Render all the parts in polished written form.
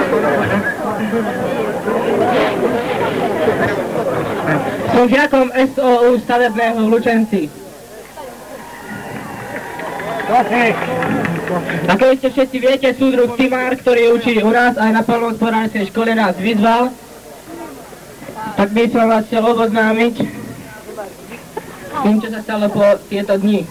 Som žiakom SOU stavebného v Lučenci. Ako ešte všetci viete, súdruh Timár, ktorý učí u nás aj na poľnohospodárskej škole, nás vyzval. Tak by som vás chcel oboznámiť s tým, čo sa stalo po tieto dni.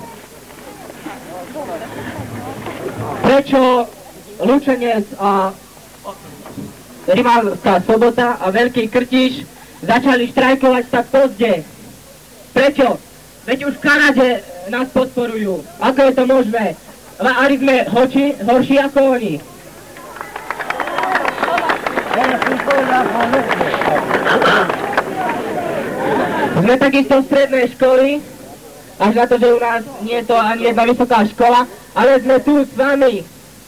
Prečo Lučenec a Rimavská Sobota a Veľký Krtíš začali štrajkovať tak pozde? Prečo? Veď už v Kanade nás podporujú. Ako je to možné? Ale sme horší ako oni. Sme takisto v strednej školy, až na to, že u nás nie je to ani jedna vysoká škola, ale sme tu s vami.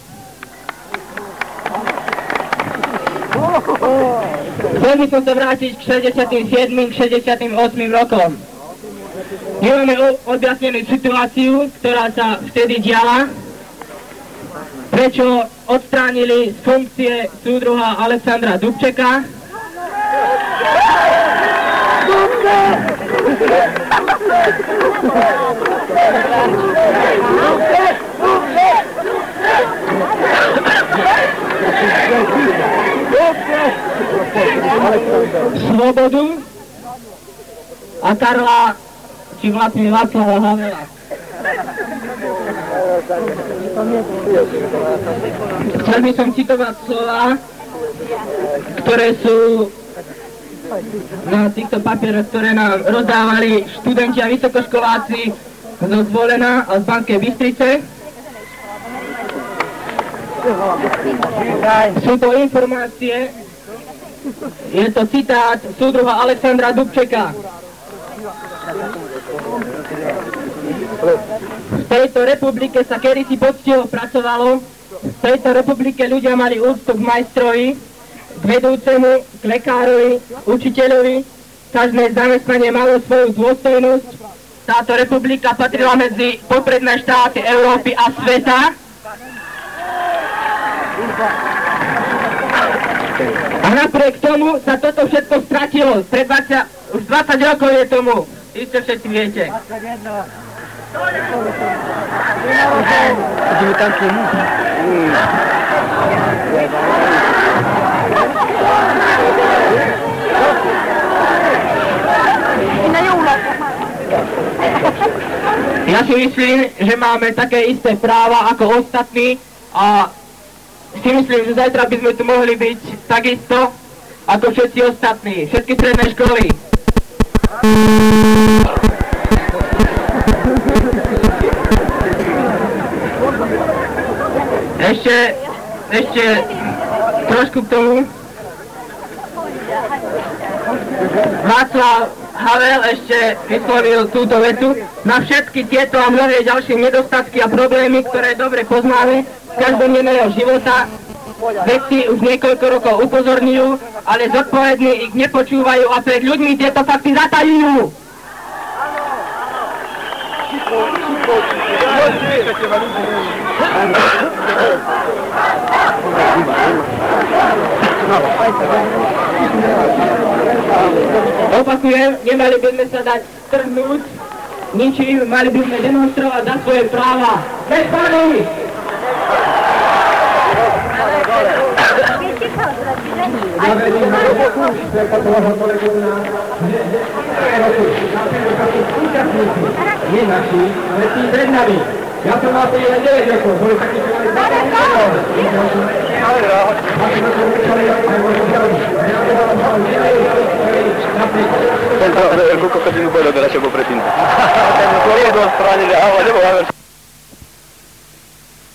Chcel by som sa vrátiť k 67. k 68. rokom. Nemáme objasnenú situáciu, ktorá sa vtedy diala, prečo odstránili z funkcie súdruha Alexandra Dubčeka. Svobodu a Karla, či vlastne Václava Havela. Chcel by som citovať slova, ktoré sú na týchto papieroch, ktoré nám rozdávali študenti a vysokoškoláci zo Zvolena a z Banskej Bystrice. Sú to informácie, je to citát súdruha Alexandra Dubčeka. V tejto republike sa kedysi poctivo pracovalo, v tejto republike ľudia mali úctu k majstrovi, k vedúcemu, k lekárovi, učiteľovi, každé zamestnanie malo svoju dôstojnosť. Táto republika patrila medzi popredné štáty Európy a sveta. A napriek tomu sa toto všetko stratilo. Už 20 rokov je tomu. Isto všetci viete. Ja si myslím, že máme také isté práva ako ostatní a si myslím, že zajtra by sme tu mohli byť takisto ako všetci ostatní, všetky stredné školy. Ešte trošku k tomu. Václav Havel ešte vyslovil túto vetu: na všetky tieto a mnohé ďalšie nedostatky a problémy, ktoré dobre poznáme z každodenného života, vedci už niekoľko rokov upozorňujú, ale zodpovední ich nepočúvajú a pred ľuďmi tieto fakty zatajujú. Opakujem, nemali by sme sa dať strhnúť ničím, mali by sme demonstrovať za svoje práva. Bez pánu! Zavedím na robotu, toho kolegu na účastníci, nie naši, ale tí pred nami. Ja som mal len 9 rokov, boli takí, čo mali 20 rokov. Koľko hodinu bolo, lasciamo pretendere. Ten corrido strani le ava, devo aver